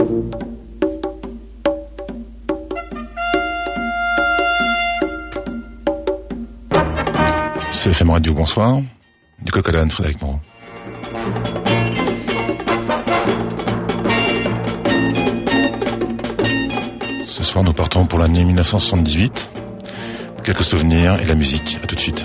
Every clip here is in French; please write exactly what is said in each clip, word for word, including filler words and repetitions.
C'est F M Radio, bonsoir. Du Coq-à-l'âne, Frédéric Moreau. Ce soir, nous partons pour l'année dix-neuf cent soixante-dix-huit. Quelques souvenirs et la musique. À tout de suite.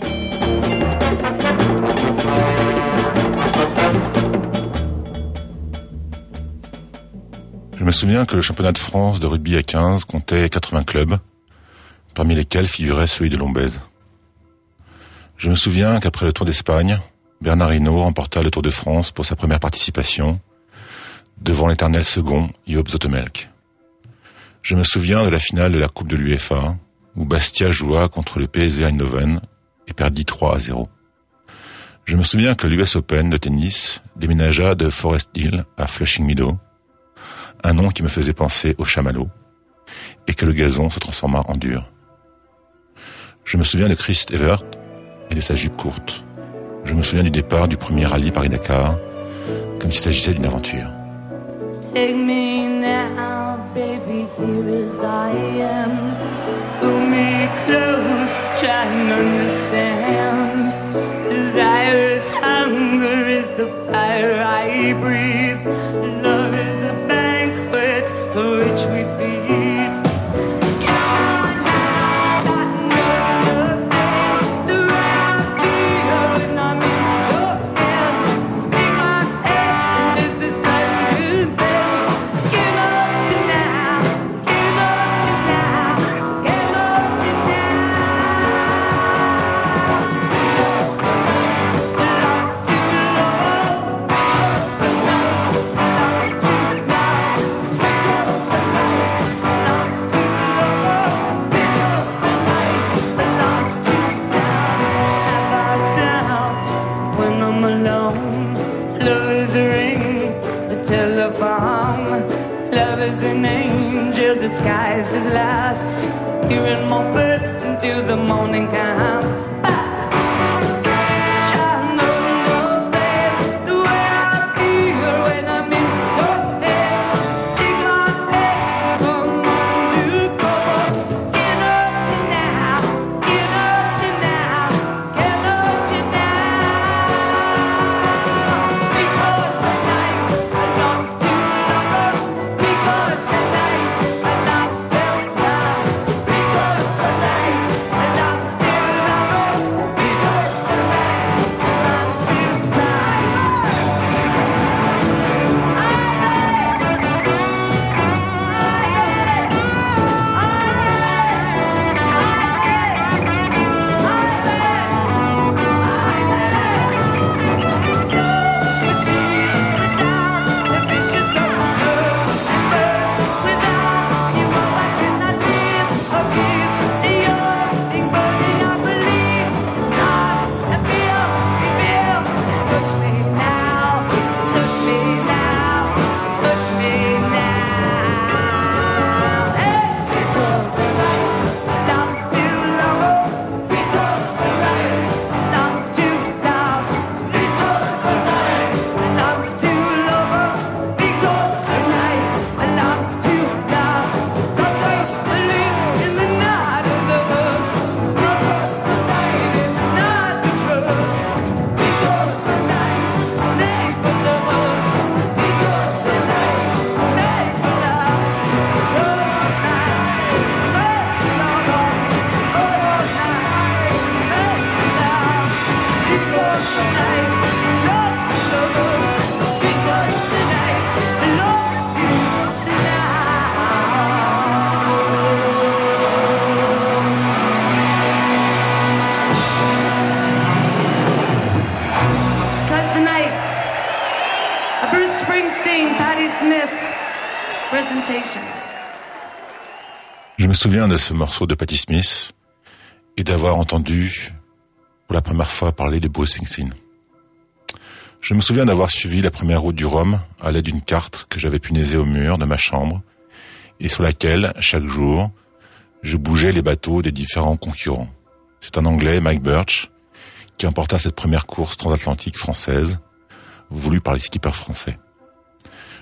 Je me souviens que le championnat de France de rugby à quinze comptait quatre-vingts clubs, parmi lesquels figurait celui de Lombez. Je me souviens qu'après le Tour d'Espagne, Bernard Hinault remporta le Tour de France pour sa première participation, devant l'éternel second Joop Zoetemelk. Je me souviens de la finale de la Coupe de l'UEFA, où Bastia joua contre le P S V Eindhoven et perdit trois à zéro. Je me souviens que l'U S Open de tennis déménagea de Forest Hill à Flushing Meadow, un nom qui me faisait penser au chamallow, et que le gazon se transforma en dur. Je me souviens de Chris Evert et de sa jupe courte. Je me souviens du départ du premier rallye Paris-Dakar, comme s'il s'agissait d'une aventure. Take me now, baby, here as I am. Pull me close, try and understand. Desire is hunger, is the fire I breathe. Love is a banquet for which we feed. Disguised as last, here in my bed until the morning comes. Je me souviens de ce morceau de Patti Smith et d'avoir entendu pour la première fois parler de Bruce Springsteen. Je me souviens d'avoir suivi la première route du Rhum à l'aide d'une carte que j'avais punaisée au mur de ma chambre et sur laquelle, chaque jour, je bougeais les bateaux des différents concurrents. C'est un Anglais, Mike Birch, qui emporta cette première course transatlantique française, voulue par les skippers français.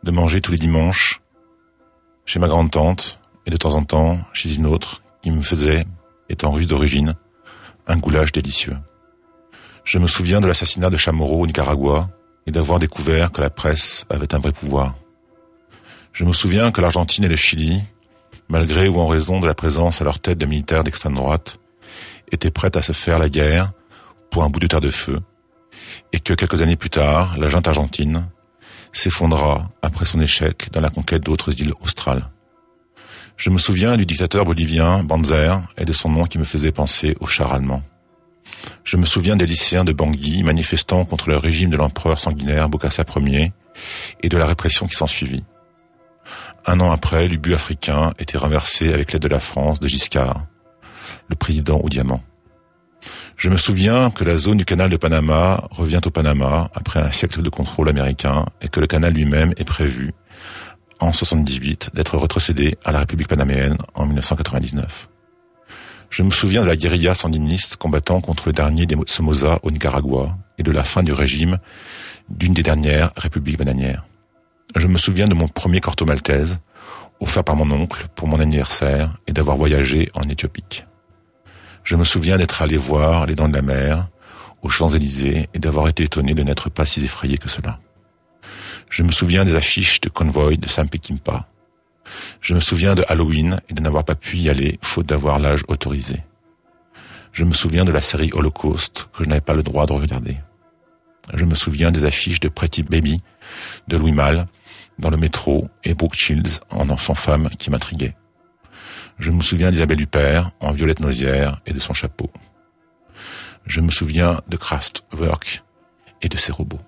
de manger tous les dimanches chez ma grande-tante et de temps en temps chez une autre qui me faisait, étant russe d'origine, un goulash délicieux. Je me souviens de l'assassinat de Chamorro au Nicaragua et d'avoir découvert que la presse avait un vrai pouvoir. Je me souviens que l'Argentine et le Chili, malgré ou en raison de la présence à leur tête de militaires d'extrême droite, étaient prêtes à se faire la guerre pour un bout de terre de feu, et que quelques années plus tard, la junte argentine s'effondra après son échec dans la conquête d'autres îles australes. Je me souviens du dictateur bolivien Banzer et de son nom qui me faisait penser au char allemand. Je me souviens des lycéens de Bangui manifestant contre le régime de l'empereur sanguinaire Bokassa Ier et de la répression qui s'ensuivit. Un an après, l'Ubu africain était renversé avec l'aide de la France de Giscard, le président au diamant. Je me souviens que la zone du canal de Panama revient au Panama après un siècle de contrôle américain et que le canal lui-même est prévu, en soixante-dix-huit, d'être retrocédé à la République panaméenne en dix-neuf cent quatre-vingt-dix-neuf. Je me souviens de la guérilla sandiniste combattant contre le dernier des Somoza au Nicaragua et de la fin du régime d'une des dernières républiques bananières. Je me souviens de mon premier Corto Maltese, offert par mon oncle pour mon anniversaire et d'avoir voyagé en Éthiopie. Je me souviens d'être allé voir les Dents de la Mer aux Champs-Élysées et d'avoir été étonné de n'être pas si effrayé que cela. Je me souviens des affiches de convoy de Sam Peckinpah. Je me souviens de Halloween et de n'avoir pas pu y aller faute d'avoir l'âge autorisé. Je me souviens de la série Holocaust que je n'avais pas le droit de regarder. Je me souviens des affiches de Pretty Baby de Louis Malle dans le métro et Brooke Shields en enfant-femme qui m'intriguait. Je me souviens d'Isabelle Huppert en Violette Nozière et de son chapeau. Je me souviens de Kraftwerk et de ses robots.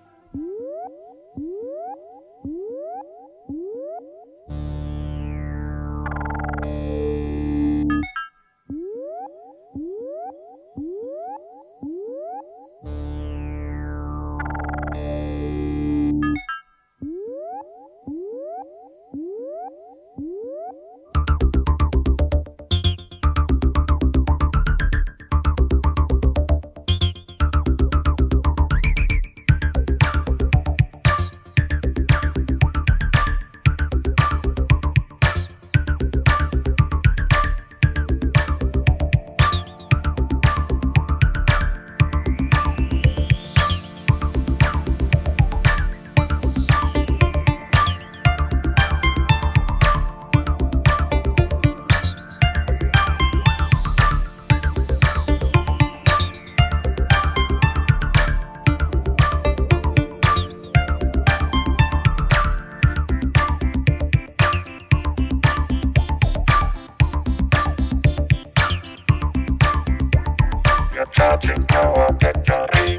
Charging our battery,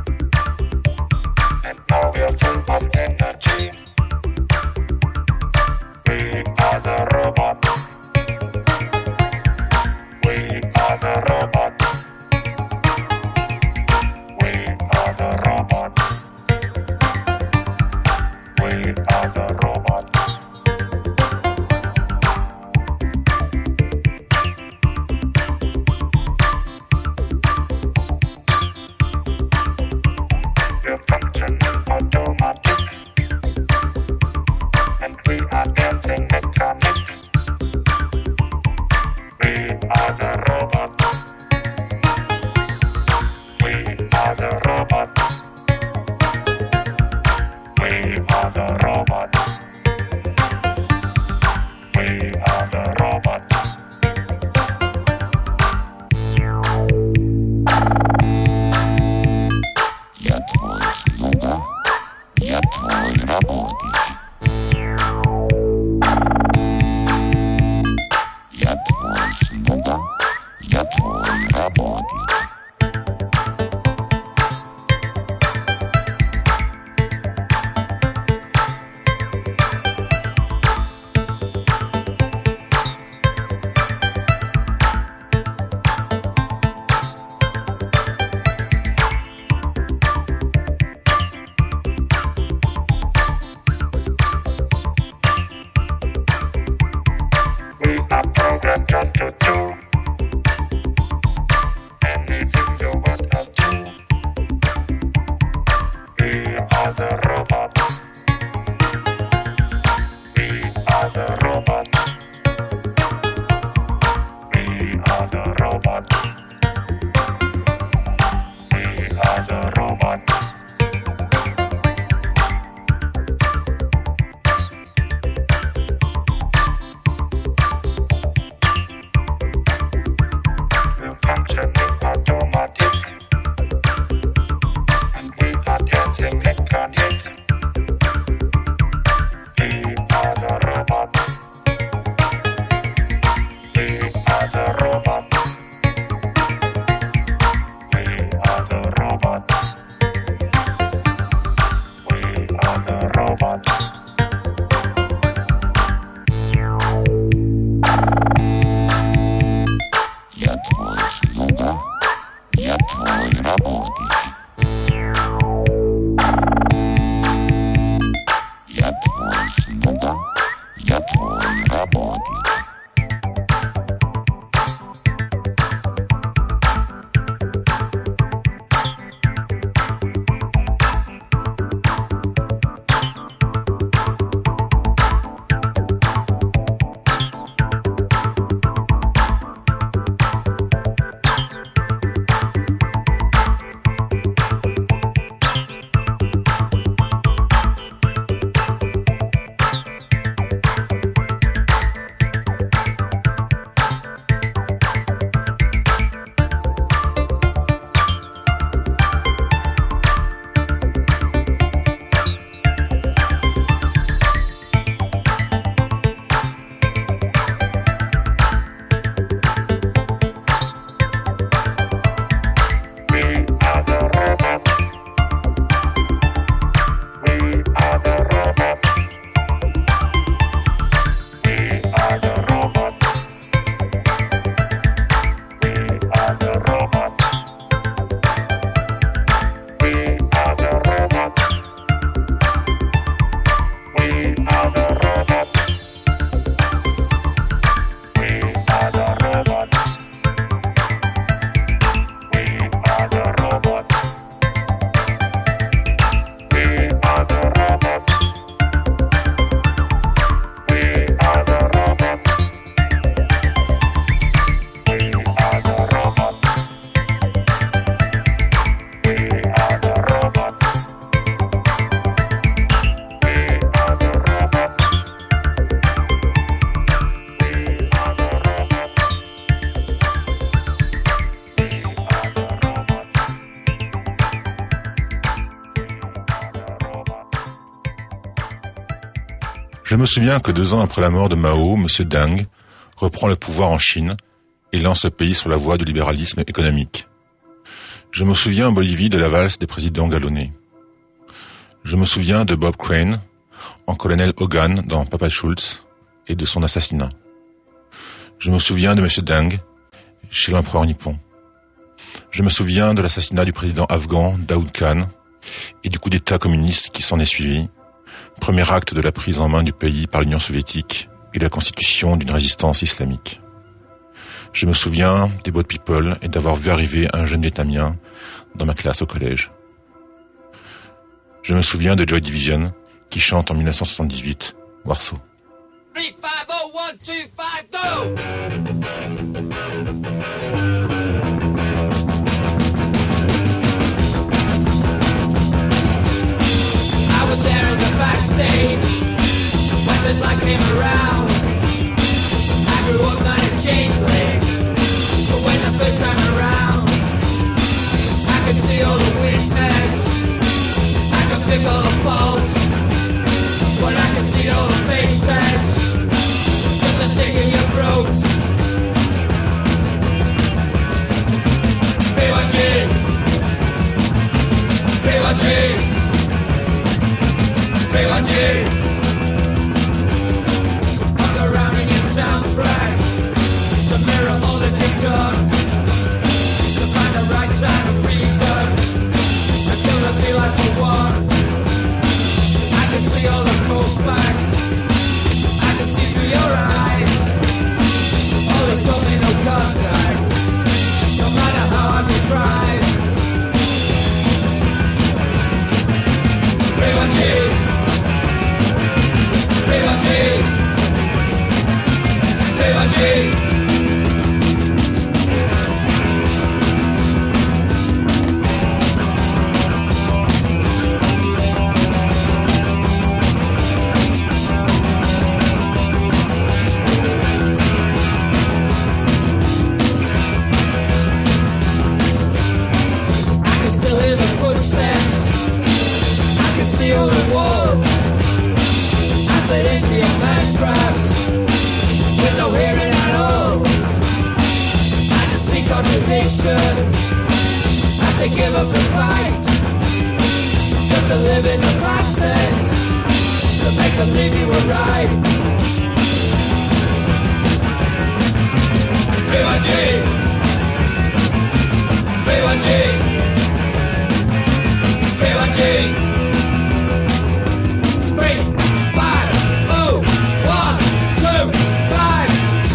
and now we are full of energy. We are the robots. We are the robots. We are the robots. We are the robots. Je me souviens que deux ans après la mort de Mao, M. Deng reprend le pouvoir en Chine et lance le pays sur la voie du libéralisme économique. Je me souviens en Bolivie de la valse des présidents galonnés. Je me souviens de Bob Crane en colonel Hogan dans Papa Schultz et de son assassinat. Je me souviens de M. Deng chez l'empereur nippon. Je me souviens de l'assassinat du président afghan Daoud Khan et du coup d'État communiste qui s'en est suivi, premier acte de la prise en main du pays par l'Union soviétique et la constitution d'une résistance islamique. Je me souviens des Boat People et d'avoir vu arriver un jeune vietnamien dans ma classe au collège. Je me souviens de Joy Division qui chante en dix-neuf cent soixante-dix-huit Warsaw. three five oh one two five go! I was there in the backstage when this light came around. I grew up not a changeling, but when the first time around, I could see all the weakness, I could pick all the faults, but I could see all the fake tests, just a stick in your throat. B Y G, B Y G. B Y G, hung around in your soundtrack to mirror all that you've done, to find the right side of reason, to kill the three lives for one. I can see all the cold facts, I can see through your eyes. All this told me no contact, no matter how hard we tried. B Y G. B Y G, B Y G, all the wolves as they empty a man traps with no hearing at all. I just see contradiction. I have to give up the fight just to live in the past tense, to make believe you were right. V one G V one G V one G Three, five, oh, one, two, five.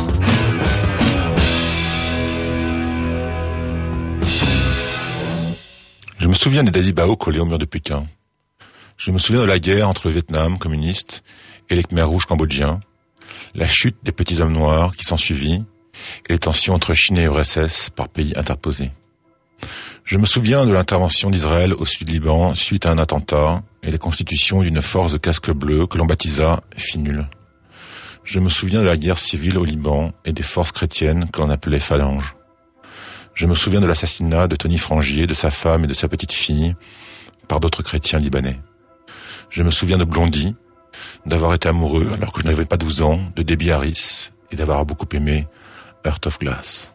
Je me souviens des Dazibao collés au mur de Pékin. Je me souviens de la guerre entre le Vietnam communiste et les Khmers rouges cambodgiens, la chute des petits hommes noirs qui s'ensuivit et les tensions entre Chine et U R S S par pays interposés. Je me souviens de l'intervention d'Israël au sud Liban suite à un attentat et la constitution d'une force de casque bleu que l'on baptisa FINUL. Je me souviens de la guerre civile au Liban et des forces chrétiennes que l'on appelait phalanges. Je me souviens de l'assassinat de Tony Frangier, de sa femme et de sa petite fille par d'autres chrétiens libanais. Je me souviens de Blondie, d'avoir été amoureux alors que je n'avais pas douze ans, de Debbie Harris et d'avoir beaucoup aimé Heart of Glass.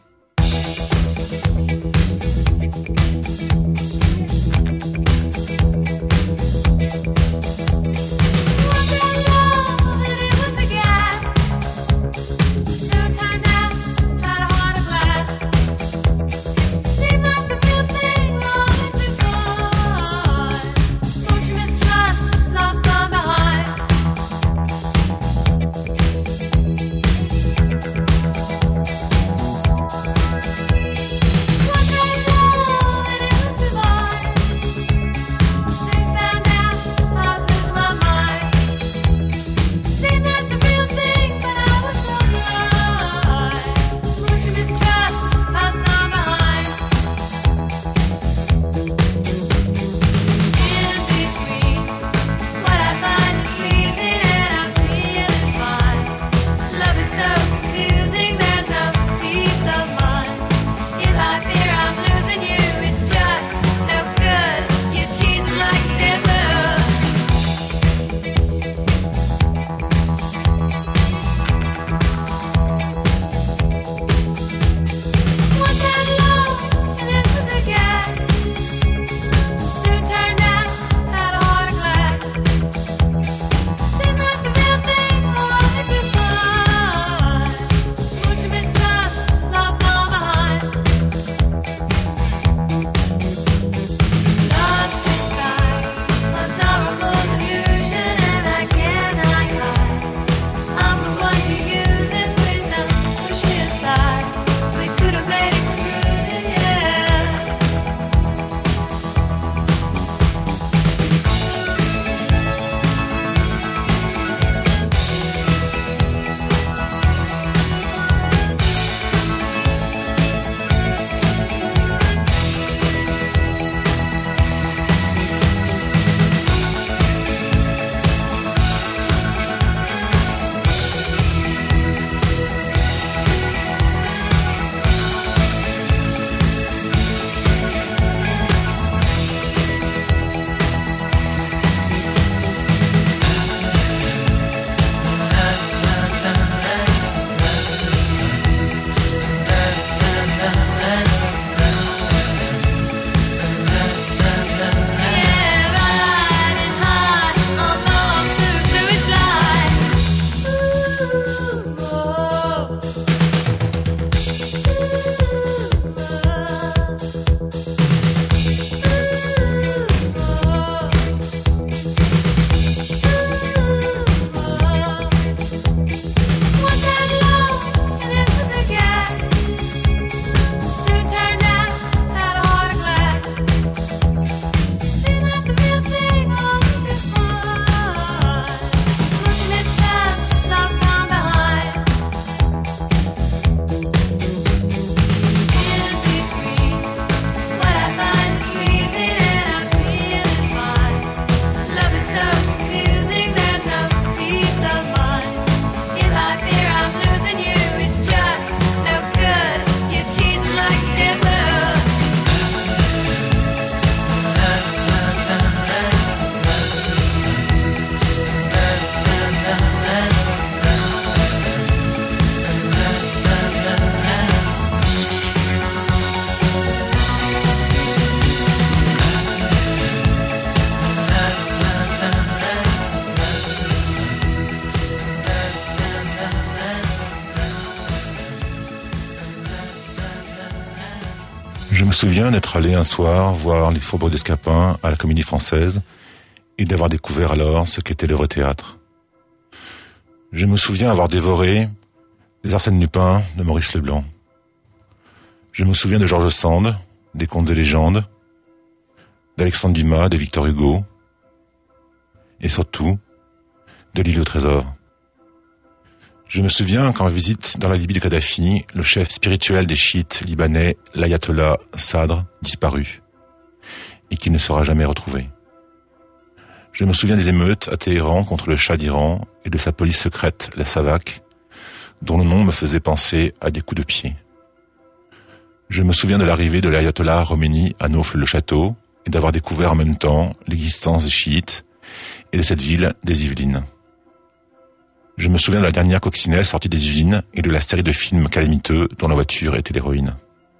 Je me souviens d'être allé un soir voir les Faubourgs d'Escapin à la Comédie Française et d'avoir découvert alors ce qu'était le vrai théâtre. Je me souviens avoir dévoré les Arsène Lupin de Maurice Leblanc. Je me souviens de George Sand, des Contes et légendes, d'Alexandre Dumas, de Victor Hugo, et surtout de l'île au trésor. Je me souviens qu'en visite dans la Libye de Kadhafi, le chef spirituel des chiites libanais, l'ayatollah Sadr, disparut, et qu'il ne sera jamais retrouvé. Je me souviens des émeutes à Téhéran contre le Shah d'Iran et de sa police secrète, la Savak, dont le nom me faisait penser à des coups de pied. Je me souviens de l'arrivée de l'ayatollah Khomeini à Naufle-le-Château et d'avoir découvert en même temps l'existence des chiites et de cette ville des Yvelines. Je me souviens de la dernière coccinelle sortie des usines et de la série de films calamiteux dont la voiture était l'héroïne.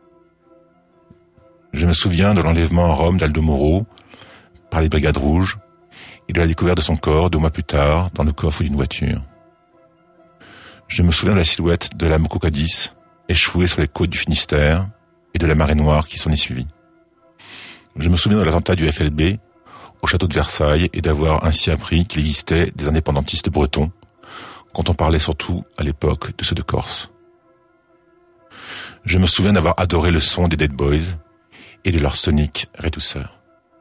Je me souviens de l'enlèvement à Rome d'Aldo Moro par les Brigades Rouges et de la découverte de son corps deux mois plus tard dans le coffre d'une voiture. Je me souviens de la silhouette de la Moko Cadiz échouée sur les côtes du Finistère et de la marée noire qui s'en est suivie. Je me souviens de l'attentat du F L B au château de Versailles et d'avoir ainsi appris qu'il existait des indépendantistes bretons, quand on parlait surtout à l'époque de ceux de Corse. Je me souviens d'avoir adoré le son des Dead Boys et de leur sonique rétousseur.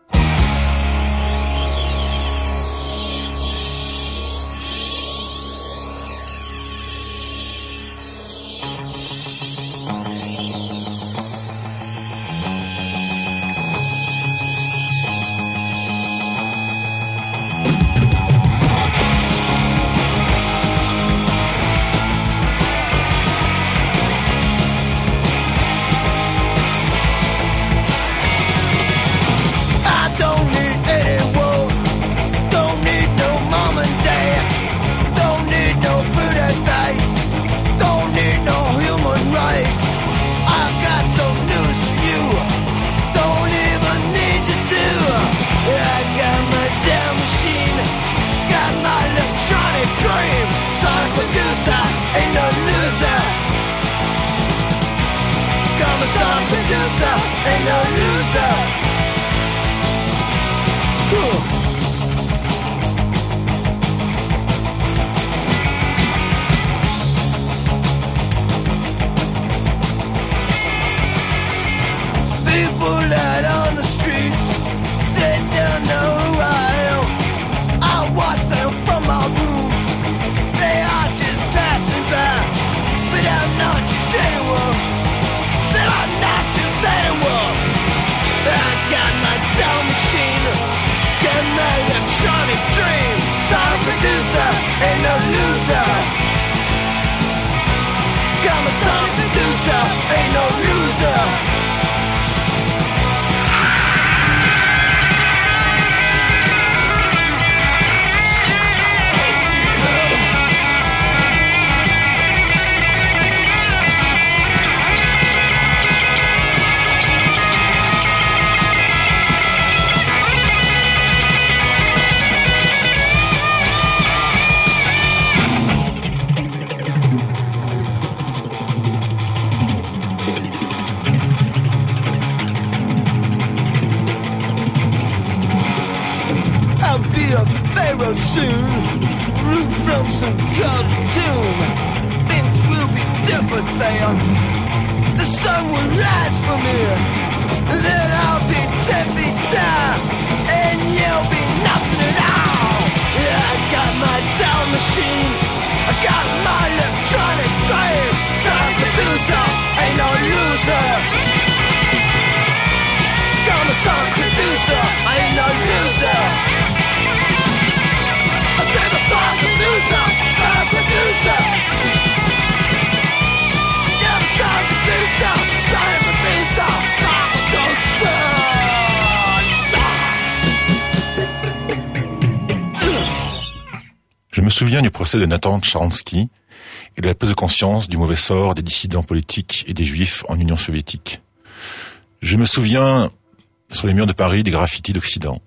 Je me souviens du procès de Nathan Sharansky et de la prise de conscience du mauvais sort des dissidents politiques et des juifs en Union soviétique. Je me souviens, sur les murs de Paris, des graffitis d'Occident.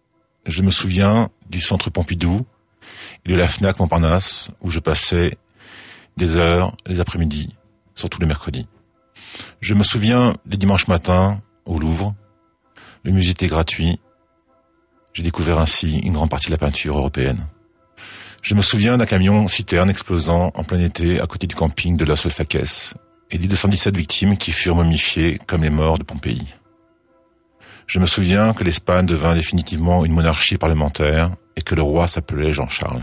Je me souviens du centre Pompidou et de la Fnac Montparnasse où je passais des heures les après-midi, surtout les mercredis. Je me souviens des dimanches matins au Louvre. Le musée était gratuit. J'ai découvert ainsi une grande partie de la peinture européenne. Je me souviens d'un camion citerne explosant en plein été à côté du camping de Los Alfaques et des deux cent dix-sept victimes qui furent momifiées comme les morts de Pompéi. Je me souviens que l'Espagne devint définitivement une monarchie parlementaire et que le roi s'appelait Jean-Charles.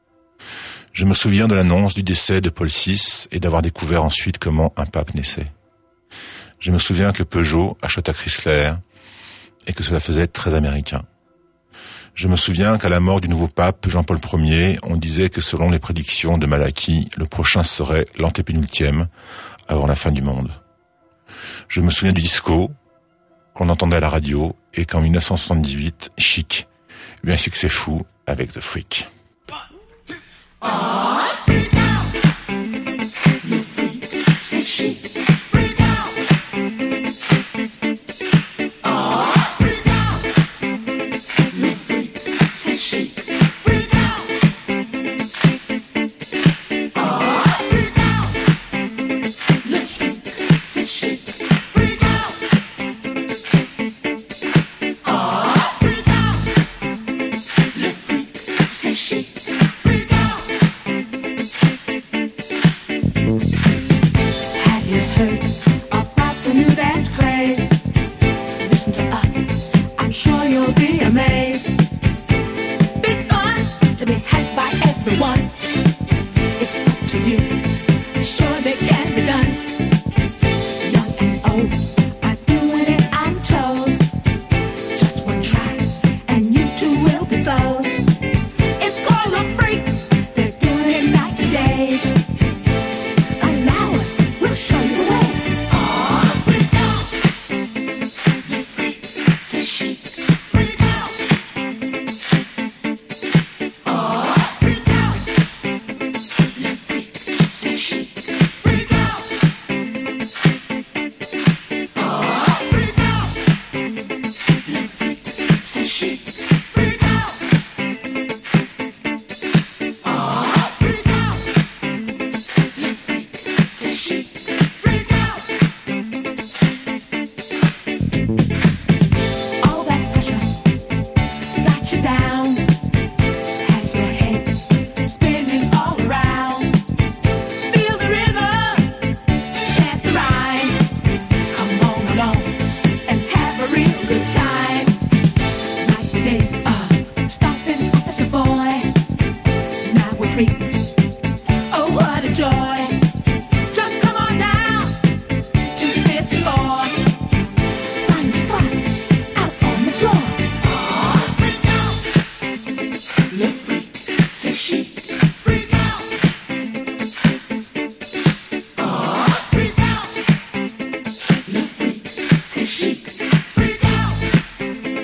Je me souviens de l'annonce du décès de Paul six et d'avoir découvert ensuite comment un pape naissait. Je me souviens que Peugeot acheta Chrysler et que cela faisait très américain. Je me souviens qu'à la mort du nouveau pape Jean-Paul Ier, on disait que selon les prédictions de Malachie, le prochain serait l'antépénultième avant la fin du monde. Je me souviens du disco qu'on entendait à la radio et qu'en dix-neuf cent soixante-dix-huit, Chic eut un succès fou avec The Freak.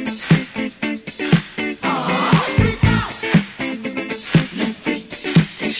C'est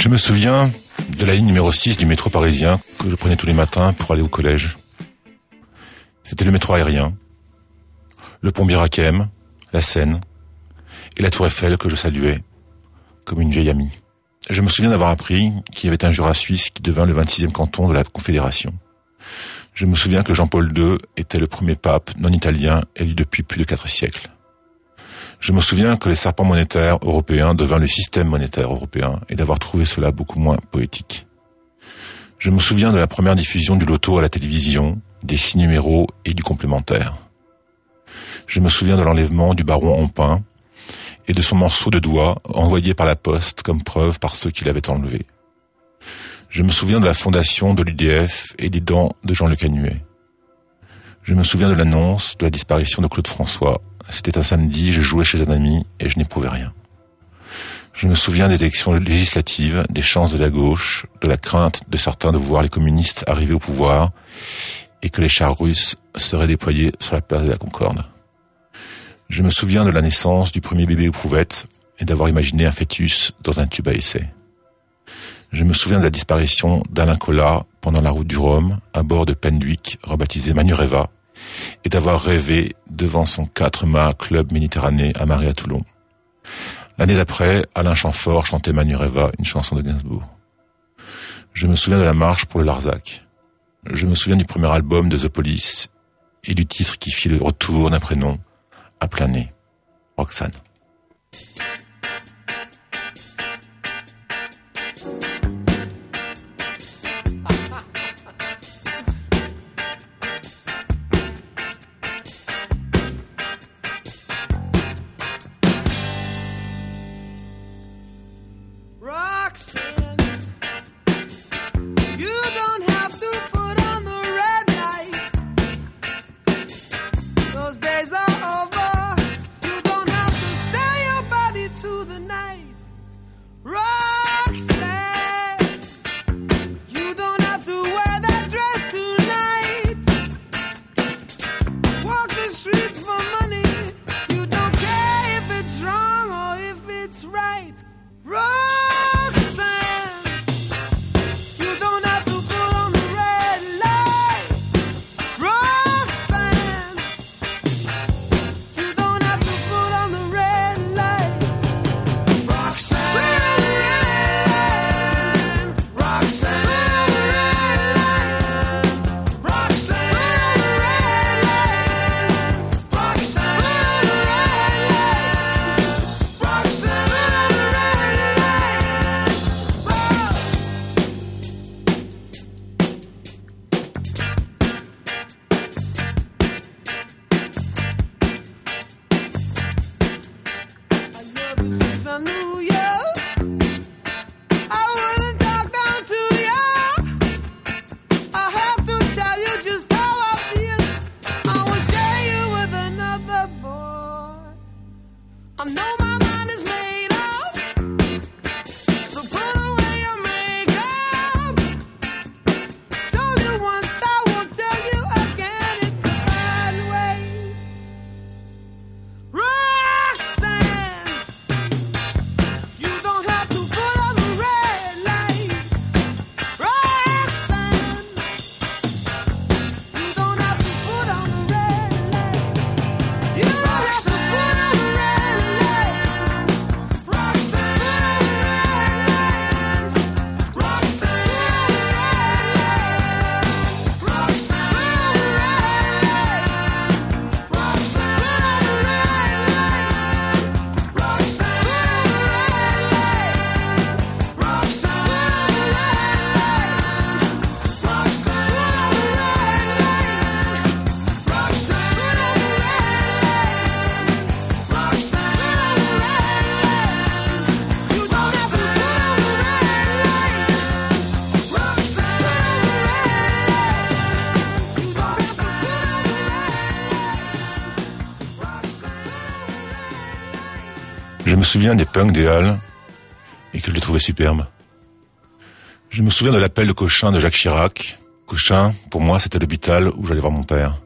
Je me souviens de la ligne numéro six du métro parisien que je prenais tous les matins pour aller au collège. C'était le métro aérien, le pont Bir Hakeim, la Seine et la tour Eiffel que je saluais comme une vieille amie. Je me souviens d'avoir appris qu'il y avait un Jura suisse qui devint le vingt-sixième canton de la Confédération. Je me souviens que Jean-Paul deux était le premier pape non-italien élu depuis plus de quatre siècles. Je me souviens que les serpents monétaires européens devinrent le système monétaire européen et d'avoir trouvé cela beaucoup moins poétique. Je me souviens de la première diffusion du loto à la télévision, des six numéros et du complémentaire. Je me souviens de l'enlèvement du baron Empin et de son morceau de doigt envoyé par la poste comme preuve par ceux qui l'avaient enlevé. Je me souviens de la fondation de l'U D F et des dents de Jean Le Canuet. Je me souviens de l'annonce de la disparition de Claude François. C'était un samedi, je jouais chez un ami et je n'éprouvais rien. Je me souviens des élections législatives, des chances de la gauche, de la crainte de certains de voir les communistes arriver au pouvoir et que les chars russes seraient déployés sur la place de la Concorde. Je me souviens de la naissance du premier bébé éprouvette et d'avoir imaginé un fœtus dans un tube à essai. Je me souviens de la disparition d'Alain Collat pendant la route du Rhum, à bord de Penduic, rebaptisé Manureva, et d'avoir rêvé devant son quatre-mâts club Méditerranée amarré à Toulon. L'année d'après, Alain Chamfort chantait Manureva, une chanson de Gainsbourg. Je me souviens de la marche pour le Larzac. Je me souviens du premier album de The Police et du titre qui fit le retour d'un prénom à plein nez, Roxane. Je me souviens des punks des Halles et que je les trouvais superbes. Je me souviens de l'appel de Cochin de Jacques Chirac. Cochin, pour moi, c'était l'hôpital où j'allais voir mon père.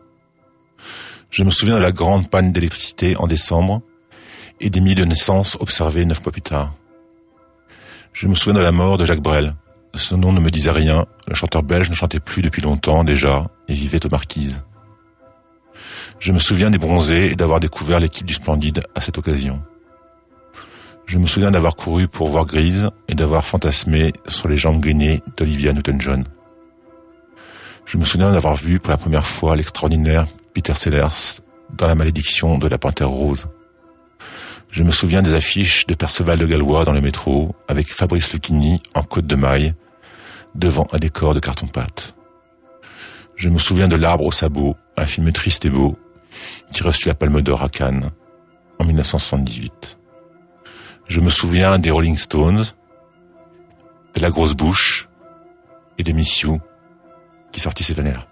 Je me souviens de la grande panne d'électricité en décembre et des milliers de naissances observées neuf mois plus tard. Je me souviens de la mort de Jacques Brel. Ce nom ne me disait rien. Le chanteur belge ne chantait plus depuis longtemps déjà et vivait aux Marquises. Je me souviens des bronzés et d'avoir découvert l'équipe du Splendide à cette occasion. Je me souviens d'avoir couru pour voir Grise et d'avoir fantasmé sur les jambes gainées d'Olivia Newton-John. Je me souviens d'avoir vu pour la première fois l'extraordinaire Peter Sellers dans La malédiction de la Panthère Rose. Je me souviens des affiches de Perceval de Gallois dans le métro avec Fabrice Lucchini en côte de maille devant un décor de carton-pâte. Je me souviens de L'Arbre au sabot, un film triste et beau qui reçut la Palme d'Or à Cannes en dix-neuf cent soixante-dix-huit. Je me souviens des Rolling Stones, de La Grosse Bouche et de Miss You qui sortit cette année-là.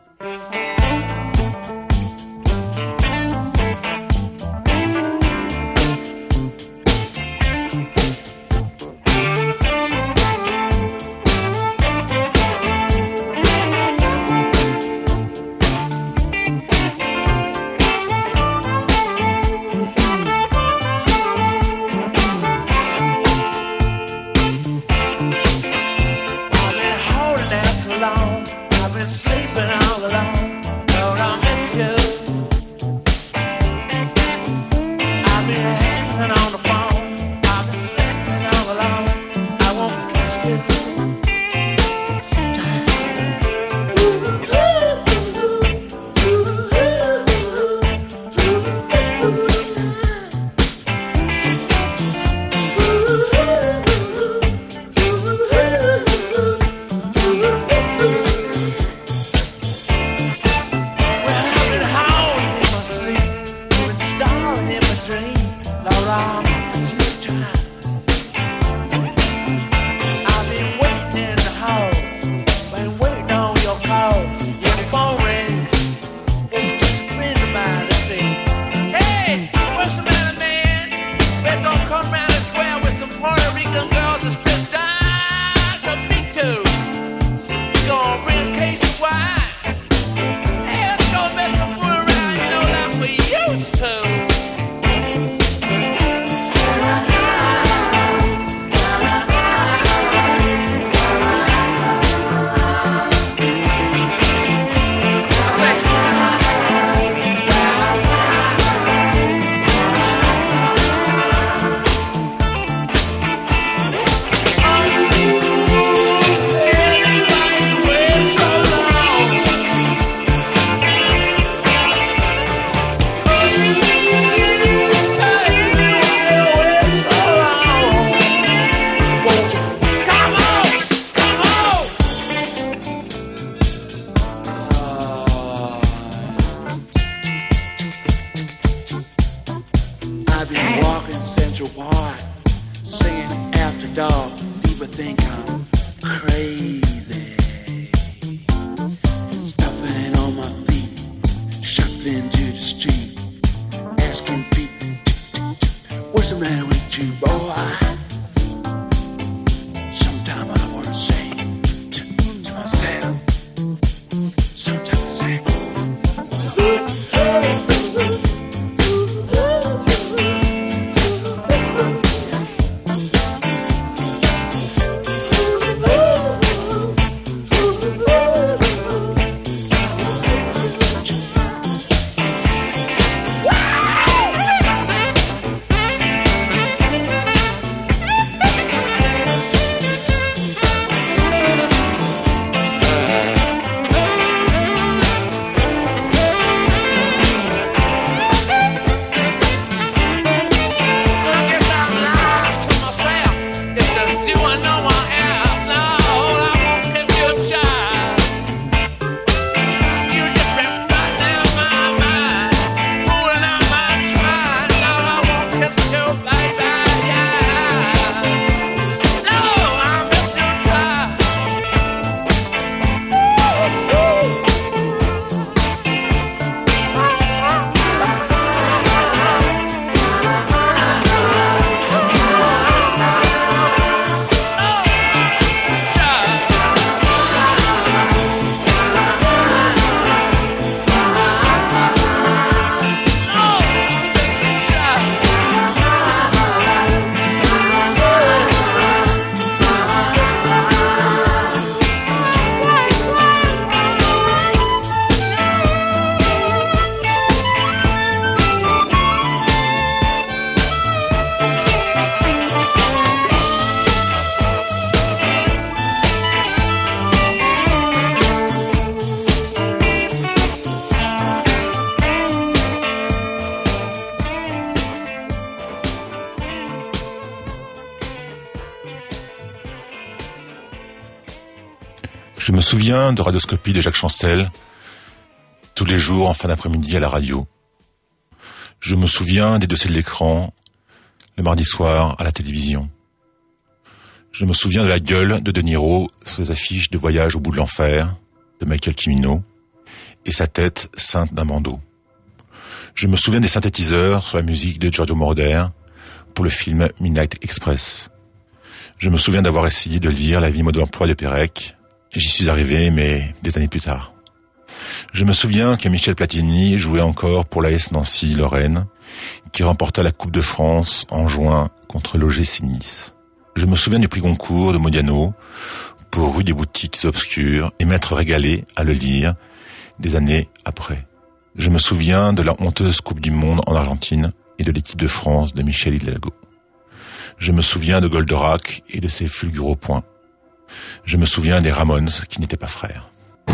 Je me souviens de Radioscopie de Jacques Chancel, tous les jours en fin d'après-midi à la radio. Je me souviens des dossiers de l'écran, le mardi soir à la télévision. Je me souviens de la gueule de De Niro sur les affiches de Voyage au bout de l'enfer de Michael Cimino et sa tête ceinte d'un bandeau. Je me souviens des synthétiseurs sur la musique de Giorgio Moroder pour le film Midnight Express. Je me souviens d'avoir essayé de lire La vie mode d'emploi de Pérec. J'y suis arrivé, mais des années plus tard. Je me souviens que Michel Platini jouait encore pour l'A S Nancy-Lorraine, qui remporta la Coupe de France en juin contre l'O G C Nice. Je me souviens du prix Goncourt de Modiano pour Rue des Boutiques Obscures et m'être régalé à le lire des années après. Je me souviens de la honteuse Coupe du Monde en Argentine et de l'équipe de France de Michel Hidalgo. Je me souviens de Goldorak et de ses fulguraux points. Je me souviens des Ramones qui n'étaient pas frères.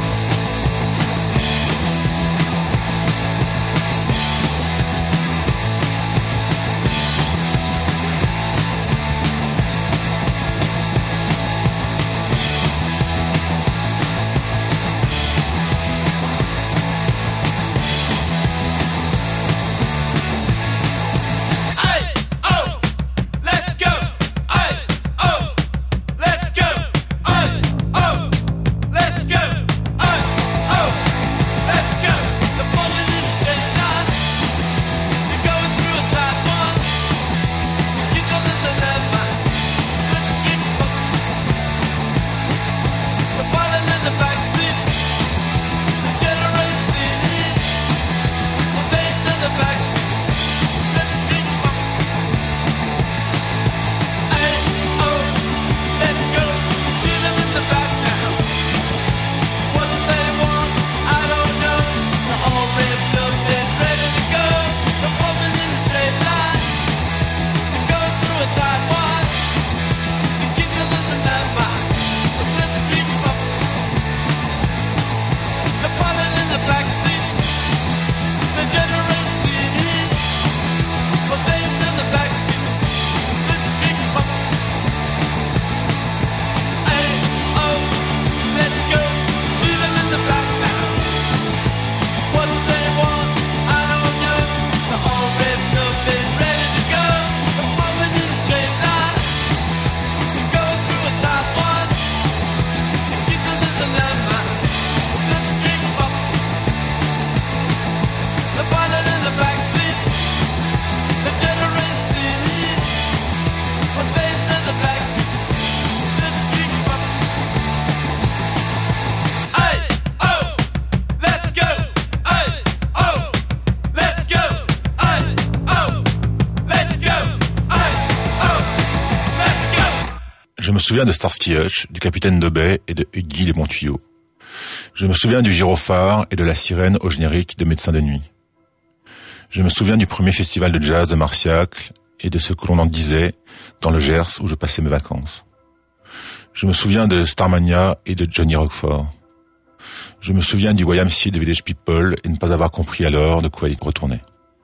Je me souviens de Starsky Hutch, du Capitaine Debay et de Huggy les Bons Tuyaux. Je me souviens du gyrophare et de la sirène au générique de Médecins de nuit. Je me souviens du premier festival de jazz de Marciacle et de ce que l'on en disait dans le Gers où je passais mes vacances. Je me souviens de Starmania et de Johnny Roquefort. Je me souviens du Y M C A de Village People et ne pas avoir compris alors de quoi il retournait.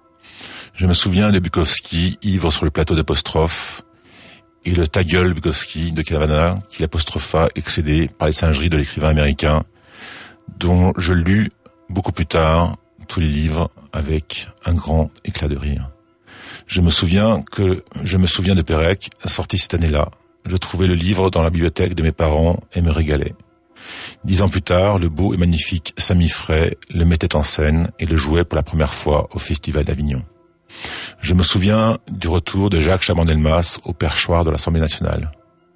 Je me souviens de Bukowski, ivre sur le plateau d'Apostrophe, et le Ta gueule Bukowski de Kavanagh, qui l'apostropha excédé par les singeries de l'écrivain américain, dont je lus beaucoup plus tard tous les livres avec un grand éclat de rire. Je me souviens que, je me souviens de Pérec, sorti cette année-là. Je trouvais le livre dans la bibliothèque de mes parents et me régalais. Dix ans plus tard, le beau et magnifique Samy Frey le mettait en scène et le jouait pour la première fois au Festival d'Avignon. Je me souviens du retour de Jacques Chaban-Delmas au perchoir de l'Assemblée nationale.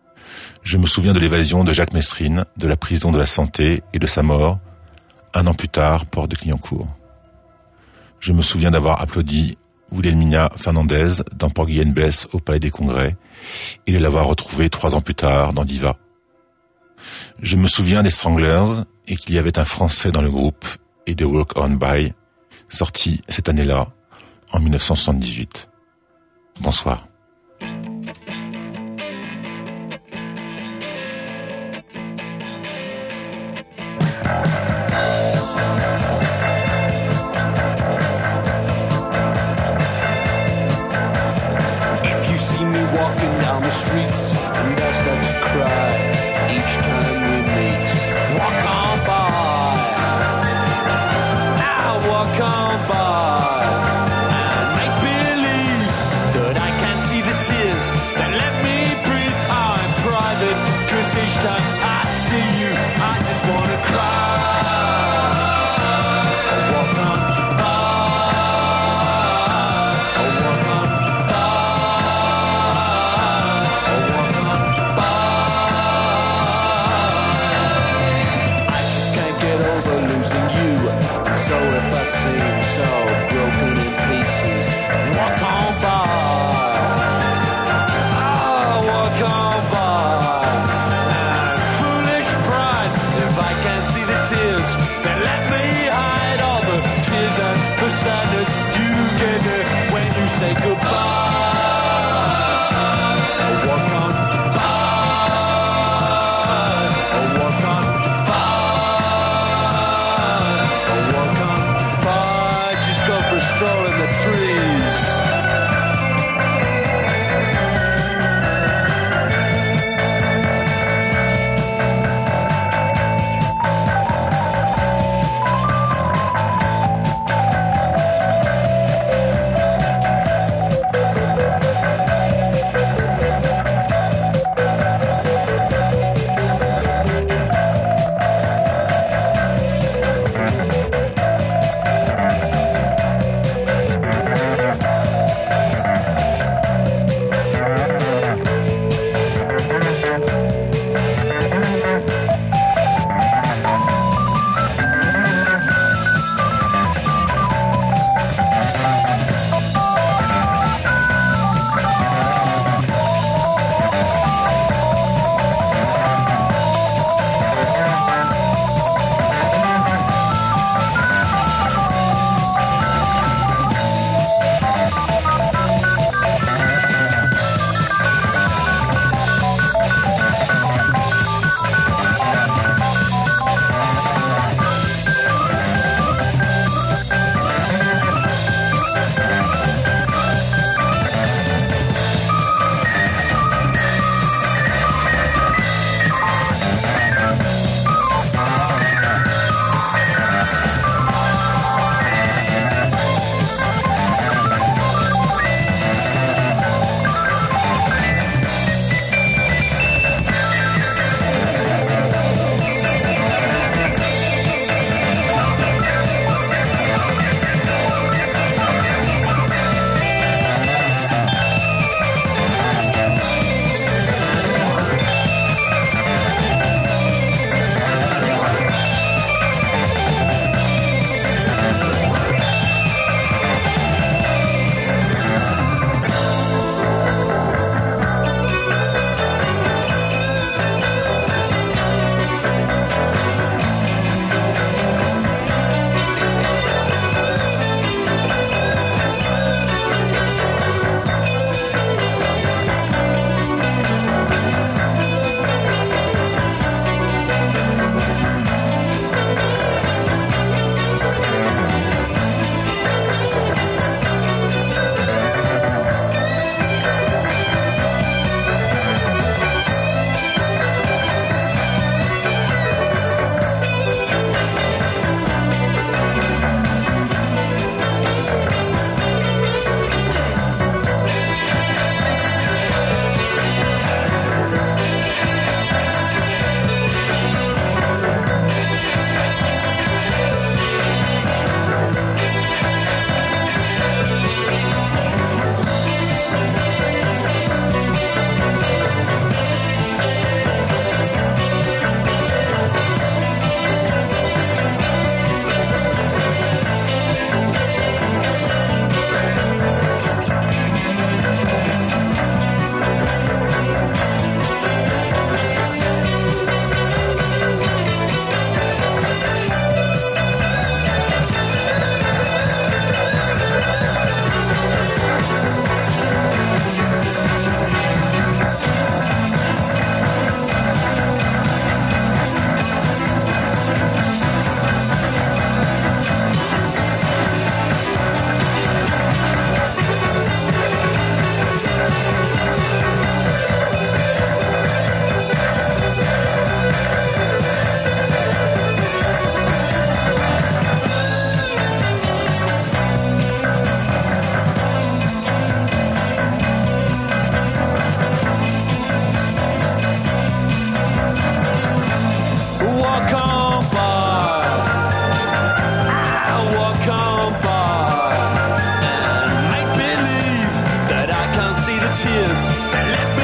Je me souviens de l'évasion de Jacques Messrine, de la prison de la Santé et de sa mort, un an plus tard, porte de Clignancourt. Je me souviens d'avoir applaudi Wilhelmina Fernandez dans Porgy and Bess au Palais des Congrès et de l'avoir retrouvé trois ans plus tard dans Diva. Je me souviens des Stranglers et qu'il y avait un Français dans le groupe et de Walk On By, sorti cette année-là, en dix-neuf cent soixante-dix-huit. Bonsoir. If you see me walking down the streets and I start to cry each time we meet, walk the tears that let me breathe out in private. Cause each time I see you, I just wanna cry. I walk on by, I walk on by, I walk on by. I just can't get over losing you. And so if I seem so broken in pieces, walk on by. Oh, walk on by. And foolish pride, if I can't see the tears years. Let